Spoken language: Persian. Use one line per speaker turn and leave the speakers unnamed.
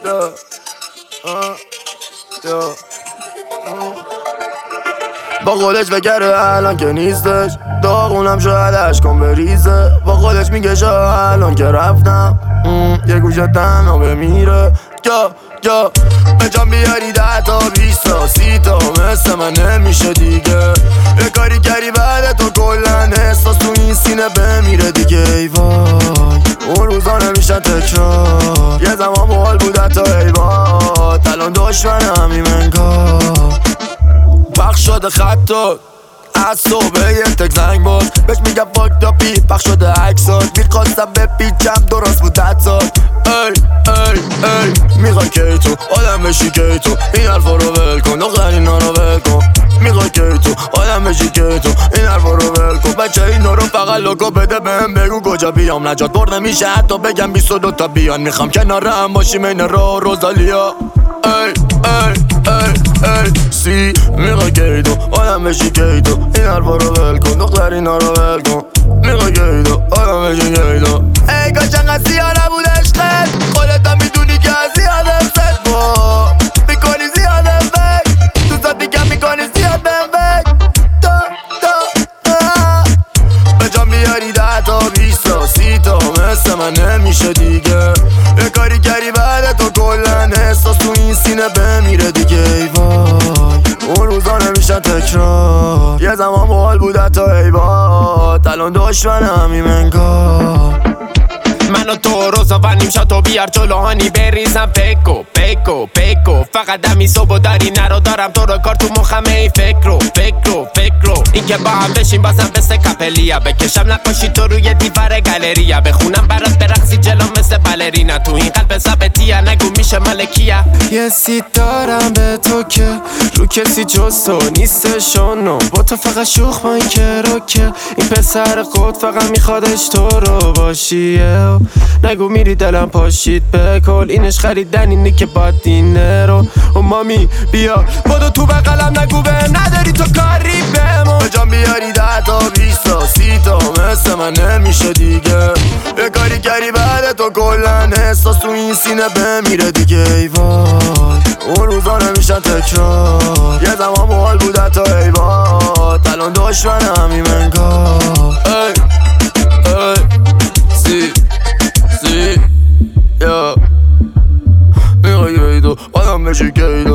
با خودش بگره الان که نیستش، داغونم شاید عشقم بریزه. با خودش میگه شاید الان که رفتم یه گوشه تنها بمیره. یا به جان بیاری 10 تا 20 تا 30 تا مثل من نمیشه دیگه. یه کاری کردی بعد تو کلن احساس تو این سینه بمیره دیگه. ای وای اون روزا نمیشن تکرار، یه زمان محال بود حتی عیبات، الان دشمنم این منگاه. پخش شده خطات از صبح یه تک زنگ باز، بهش میگم فاک دا پی پخش شده عکسات. میخواستم بپیچم درست بود حدسات. ای میخوای که تو آدم بشی که تو این حرفا رو ول کن، دختر اینا رو ول کن. میخوای که تو آدم بشی که تو این حرفا رو ول کن. بچه اینا رو فقط لوگو بده بهم بگو کجا بیام، نجات برد نمیشه حتی بگم 22 تا بیان. میخوام کنارم باشیم این را روزالیا. ای سی میخوای که تو آدم بشی که تو این حرفا رو ول کن، دختر اینا رو ول کن. میخوای که تو آدم بشی که تو ای کاش انقدر سیاه نبود عشقت، خودت هم میدونی که از زیادم زد با میکنی زیادم فکر، تو زد دیگه میکنی زیاد بهم فکر. به جان بیاری 10 تا 20 تا 30 تا مثل من نمیشه دیگه. یه کاری کردی بعد تو کلن احساس تو این سینه بمیره دیگه. ای وای اون روزا نمیشن تکرار، یه زمان محال بود حتی عیبات، الان دشمنم این منگاه.
من و تو روزا و نیم شاتو بیار جلوهانی بریزم پکو فقط دمی صبح داری نرو دارم تو رو کار تو مخم. ای فکرو این که با هم بشیم بازم مثل کپلیا، بکشم نقاشی تو روی دیوار گالریا، بخونم برات برقصی جلو مثل بالرینا، تو این قلب ثابتیه نگو میشه ملکیه.
یه سیت دارم به تو که رو کسی جز تو نیستشونو، با تو فقط شوخ من که رو که این پسر خود فقط میخوادش تو رو باشیه. نگو میری دلم پاشید بکل، اینش خریدن اینی که با دینه رو. و مامی بیا بادو تو بقلم نگو به نداری تو کاری بمون.
به جان بیاری 10 تا 20 تا 30 تا مثل من نمیشه دیگه. یه کاری کردی بعد تو کلن احساس تو این سینه بمیره دیگه. ای وای اون روزا نمیشن تکرار، یه زمان محال بود حتی عیبات، الان دشمنم این منگاه. ای سی یا میخوای که تو آدم بشی که